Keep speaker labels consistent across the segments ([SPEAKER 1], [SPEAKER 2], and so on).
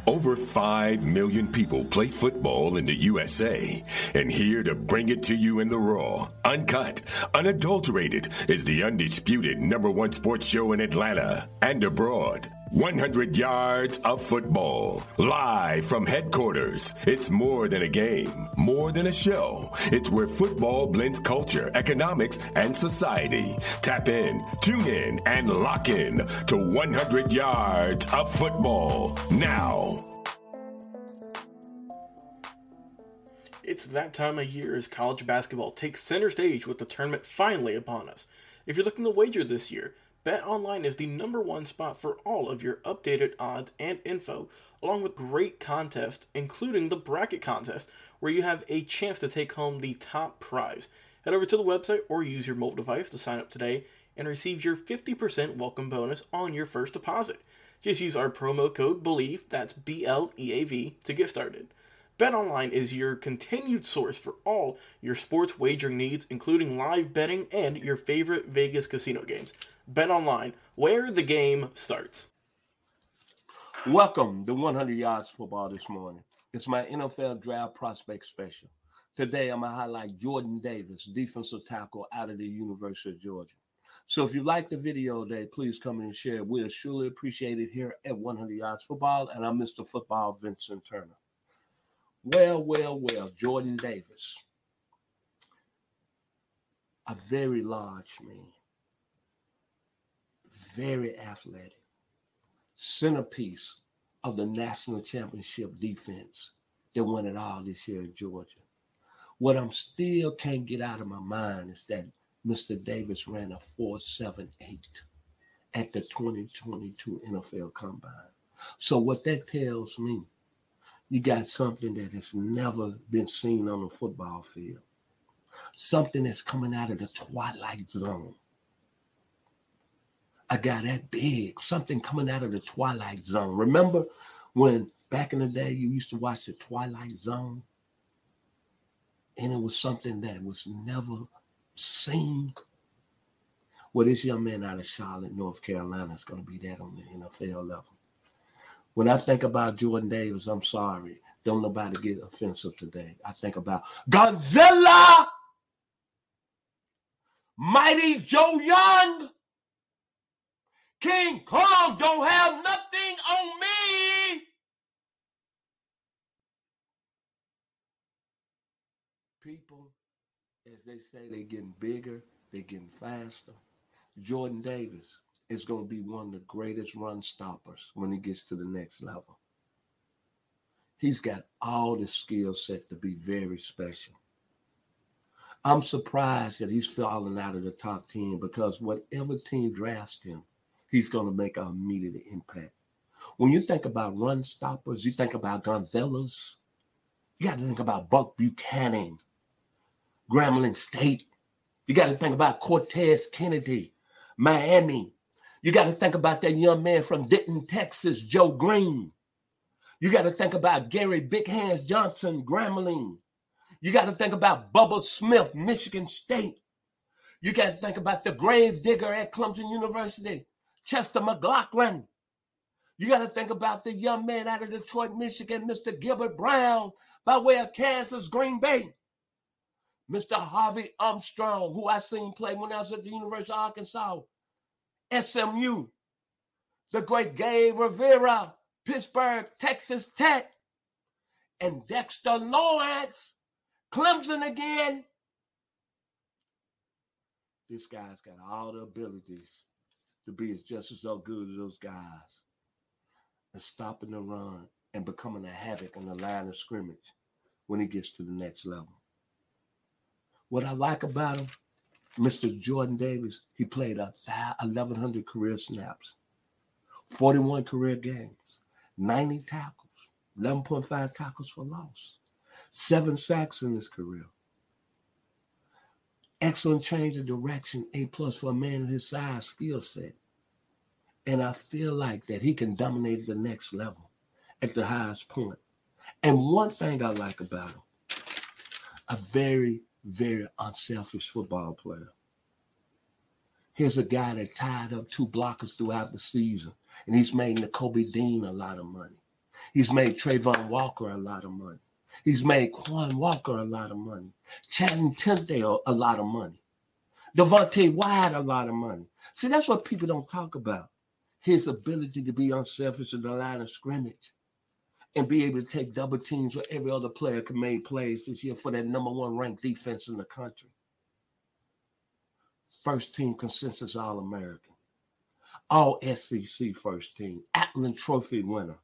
[SPEAKER 1] Over 5 million people play football in the USA, and here to bring it to you in the raw, uncut, unadulterated is the undisputed #1 sports show in Atlanta and abroad. 100 yards of football, live from headquarters. It's more than a game, more than a show. It's where football blends culture, economics, and society. Tap in, tune in, and lock in to 100 yards of football now.
[SPEAKER 2] It's that time of year as college basketball takes center stage with the tournament finally upon us. If you're looking to wager this year, BetOnline is the #1 spot for all of your updated odds and info, along with great contests, including the bracket contest, where you have a chance to take home the top prize. Head over to the website or use your mobile device to sign up today and receive your 50% welcome bonus on your first deposit. Just use our promo code BELIEVE, that's BLEAV, to get started. BetOnline is your continued source for all your sports wagering needs, including live betting and your favorite Vegas casino games. BetOnline, where the game starts.
[SPEAKER 3] Welcome to 100 Yards Football this morning. It's my NFL Draft Prospect Special. Today, I'm going to highlight Jordan Davis, defensive tackle out of the University of Georgia. So if you like the video today, please come in and share it. We'll surely appreciate it here at 100 Yards Football, and I'm Mr. Football Vincent Turner. Well, Jordan Davis. A very large man. Very athletic. Centerpiece of the national championship defense that won it all this year in Georgia. What I'm still can't get out of my mind is that Mr. Davis ran a 4.78 at the 2022 NFL Combine. So what that tells me, you got something that has never been seen on a football field. Something that's coming out of the twilight zone. A guy that big, something coming out of the twilight zone. Remember when back in the day you used to watch the Twilight Zone? And it was something that was never seen. Well, this young man out of Charlotte, North Carolina is going to be that on the NFL level. When I think about Jordan Davis, I'm sorry. Don't nobody get offensive today. I think about Godzilla, Mighty Joe Young, King Kong don't have nothing on me. People, as they say, they're getting bigger, they're getting faster. Jordan Davis is going to be one of the greatest run stoppers when he gets to the next level. He's got all the skill set to be very special. I'm surprised that he's fallen out of the top 10 because whatever team drafts him, he's going to make an immediate impact. When you think about run stoppers, you think about Gonzalez. You got to think about Buck Buchanan, Grambling State. You got to think about Cortez Kennedy, Miami. You got to think about that young man from Denton, Texas, Joe Green. You got to think about Gary Big Hands Johnson, Grambling. You got to think about Bubba Smith, Michigan State. You got to think about the grave digger at Clemson University, Chester McLaughlin. You got to think about the young man out of Detroit, Michigan, Mr. Gilbert Brown, by way of Kansas, Green Bay. Mr. Harvey Armstrong, who I seen play when I was at the University of Arkansas. SMU, the great Gabe Rivera, Pittsburgh, Texas Tech, and Dexter Lawrence, Clemson again. This guy's got all the abilities to be just as good as those guys and stopping the run and becoming a havoc on the line of scrimmage when he gets to the next level. What I like about him, Mr. Jordan Davis, he played 1,100 career snaps, 41 career games, 90 tackles, 11.5 tackles for loss, 7 sacks in his career. Excellent change of direction, A+ for a man of his size, skill set. And I feel like that he can dominate the next level at the highest point. And one thing I like about him, a very, very unselfish football player. Here's a guy that tied up 2 blockers throughout the season, and he's made Nakobe Dean a lot of money. He's made Trayvon Walker a lot of money. He's made Quan Walker a lot of money. Channing Tyndale a lot of money. Devontae Wyatt a lot of money. See, that's what people don't talk about. His ability to be unselfish in the line of scrimmage and be able to take double teams where every other player can make plays this year for that number one ranked defense in the country. First team consensus All-American. All SEC first team. Atlas Trophy winner.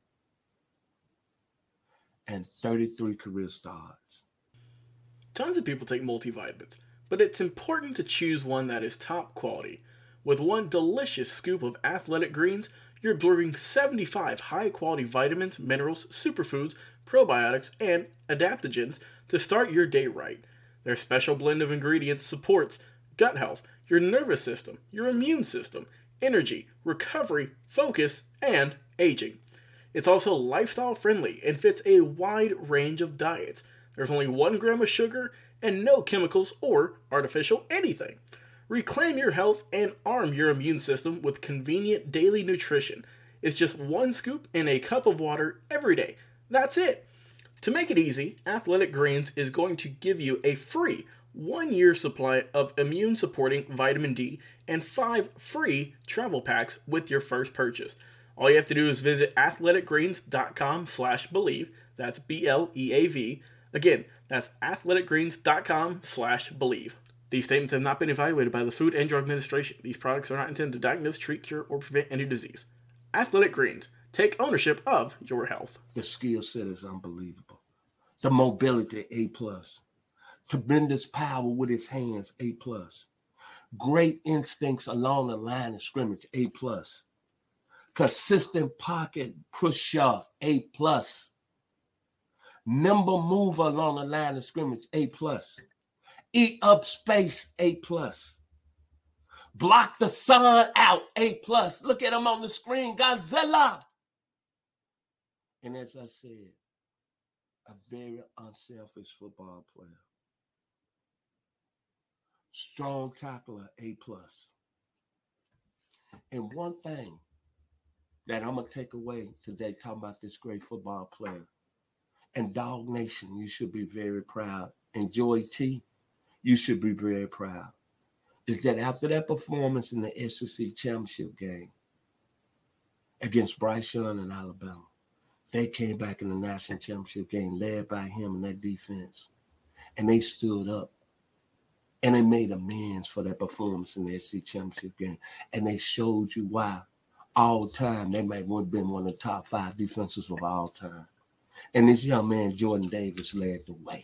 [SPEAKER 3] And 33 career starts.
[SPEAKER 2] Tons of people take multivitamins, but it's important to choose one that is top quality. With one delicious scoop of Athletic Greens, you're absorbing 75 high-quality vitamins, minerals, superfoods, probiotics, and adaptogens to start your day right. Their special blend of ingredients supports gut health, your nervous system, your immune system, energy, recovery, focus, and aging. It's also lifestyle friendly and fits a wide range of diets. There's only 1 gram of sugar and no chemicals or artificial anything. Reclaim your health and arm your immune system with convenient daily nutrition. It's just 1 scoop in a cup of water every day. That's it. To make it easy, Athletic Greens is going to give you a free 1-year supply of immune-supporting vitamin D and 5 free travel packs with your first purchase. All you have to do is visit athleticgreens.com/believe. That's BLEAV. Again, that's athleticgreens.com/believe. These statements have not been evaluated by the Food and Drug Administration. These products are not intended to diagnose, treat, cure, or prevent any disease. Athletic Greens. Take ownership of your health.
[SPEAKER 3] The skill set is unbelievable. The mobility, A+. Tremendous power with his hands, A+. Great instincts along the line of scrimmage, A+. Consistent pocket pusher, A+. Nimble mover along the line of scrimmage, A+. Eat up space, A+. Block the sun out, A+. Look at him on the screen, Godzilla. And as I said, a very unselfish football player. Strong tackler, A+. And one thing that I'm going to take away today talking about this great football player, and Dog Nation, you should be very proud. And Joy T, you should be very proud, is that after that performance in the SEC championship game against Bryce Young in Alabama, they came back in the national championship game led by him and that defense. And they stood up and they made amends for that performance in the SEC championship game. And they showed you why all time they might have been one of the top 5 defenses of all time. And this young man, Jordan Davis, led the way.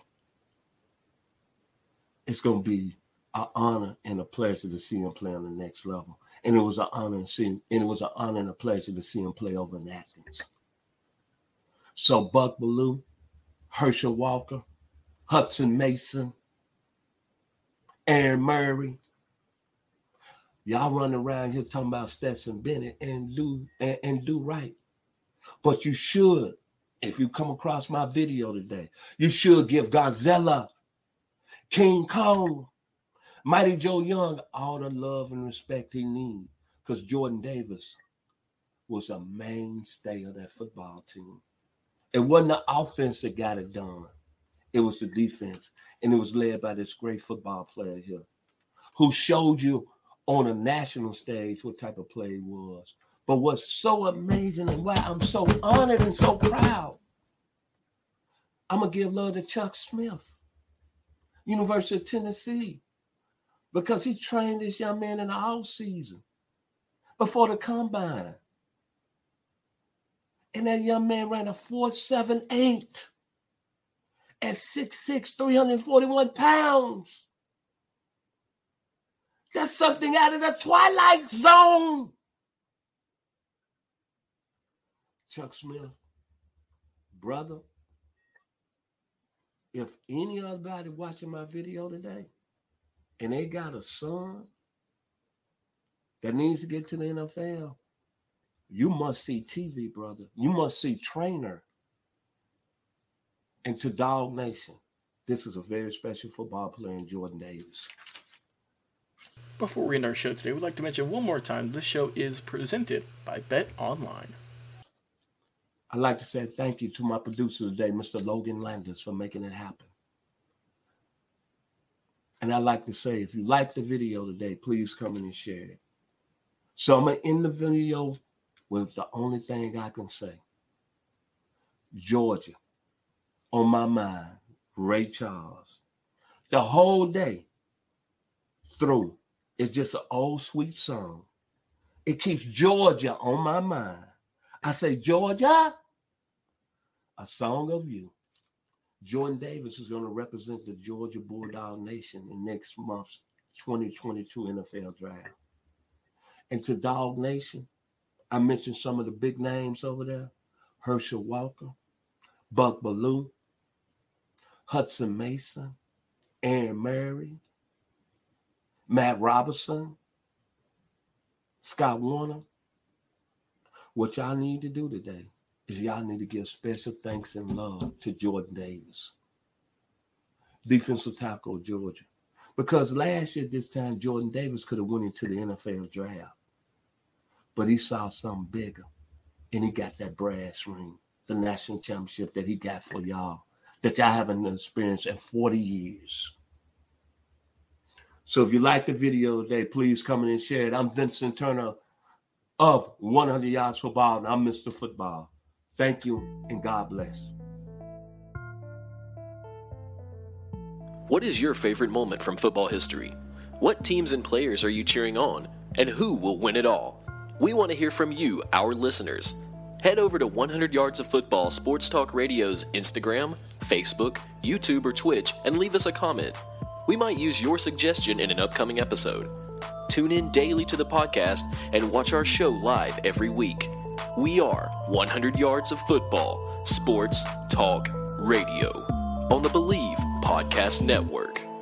[SPEAKER 3] It's going to be an honor and a pleasure to see him play on the next level. And it was an honor and a pleasure to see him play over in Athens. So Buck Belue, Herschel Walker, Hudson Mason, Aaron Murray, y'all running around here talking about Stetson Bennett and do right. But you should, if you come across my video today, you should give Godzilla, King Kong, Mighty Joe Young all the love and respect he needs, because Jordan Davis was a mainstay of that football team. It wasn't the offense that got it done. It was the defense, and it was led by this great football player here who showed you on a national stage what type of play he was. But what's so amazing and why I'm so honored and so proud, I'm going to give love to Chuck Smith, University of Tennessee, because he trained this young man in the offseason before the combine. And that young man ran a 4.78 at 6'6", 341 pounds. That's something out of the Twilight Zone. Chuck Smith, brother, if anybody watching my video today and they got a son that needs to get to the NFL, you must see TV, brother. You must see Trainer. And to Dog Nation, this is a very special football player in Jordan Davis.
[SPEAKER 2] Before we end our show today, we'd like to mention one more time this show is presented by Bet Online.
[SPEAKER 3] I'd like to say thank you to my producer today, Mr. Logan Landers, for making it happen. And I'd like to say, if you like the video today, please come in and share it. So I'm going to end the video with the only thing I can say. Georgia, on my mind, Ray Charles. The whole day through, it's just an old sweet song. It keeps Georgia on my mind. I say, Georgia, a song of you. Jordan Davis is going to represent the Georgia Bulldog Nation in next month's 2022 NFL Draft. And to Dog Nation, I mentioned some of the big names over there. Herschel Walker, Buck Bellew, Hudson Mason, Aaron Murray, Matt Robertson, Scott Warner. What y'all need to do today is y'all need to give special thanks and love to Jordan Davis, defensive tackle of Georgia. Because last year, this time, Jordan Davis could have went into the NFL draft. But he saw something bigger, and he got that brass ring, the national championship that he got for y'all, that y'all haven't experienced in 40 years. So if you like the video today, please come in and share it. I'm Vincent Turner of 100 Yards Football, and I'm Mr. Football. Thank you, and God bless.
[SPEAKER 4] What is your favorite moment from football history? What teams and players are you cheering on? And who will win it all? We want to hear from you, our listeners. Head over to 100 Yards of Football Sports Talk Radio's Instagram, Facebook, YouTube, or Twitch and leave us a comment. We might use your suggestion in an upcoming episode. Tune in daily to the podcast and watch our show live every week. We are 100 Yards of Football Sports Talk Radio on the Believe Podcast Network.